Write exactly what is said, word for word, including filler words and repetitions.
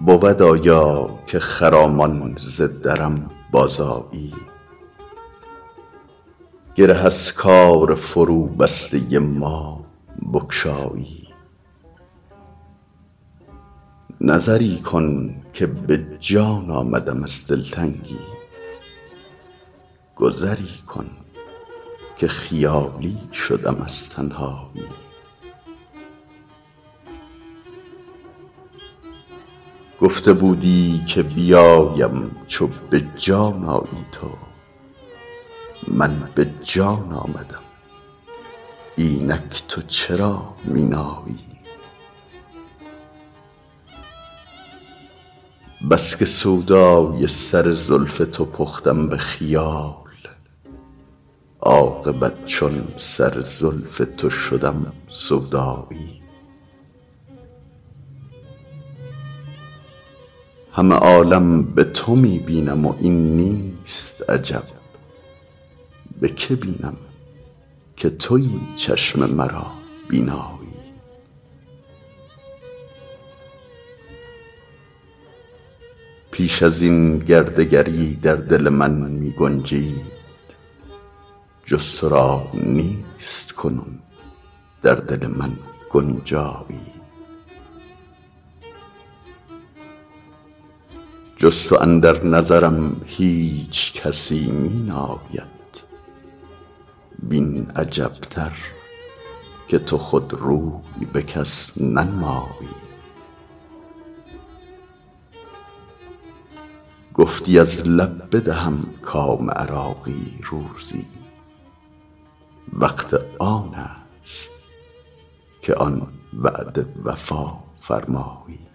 بود آیا که خرامان ز درم بازآیی؟ گره از کار فرو بسته ما بگشایی. نظری کن که به جان آمدم از دلتنگی، گذری کن که خیالی شدم از تنهایی. گفته بودی که بیایم چو به جان آیی تو، من به جان آمدم اینک تو چرا می نایی؟ بس که سودای سر زلف تو پختم به خیال، عاقبت چون سر زلف تو شدم سودایی. همه عالم به تو می بینم و این نیست عجب، به که بینم که تویی چشم مرا بینایی. پیش از این گر دگری در دل من می گنجید، جز تو را نیست کنون در دل من گنجایی. جز تو اندر نظرم هیچ کسی می ناید، وین عجبتر که تو خود روی به کس ننمایی. گفتی از لب بدهم کام عراقی روزی، وقت آن است که آن وعده وفا فرمایی.